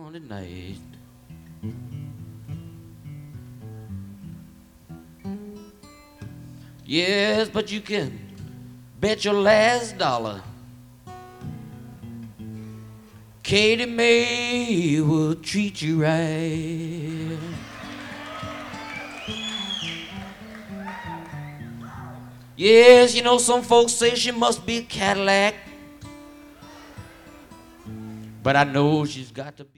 around at night. Yes, but you can bet your last dollar Katie Mae will treat you right. Yes, you know, some folks say she must be a Cadillac, but I know she's got to be.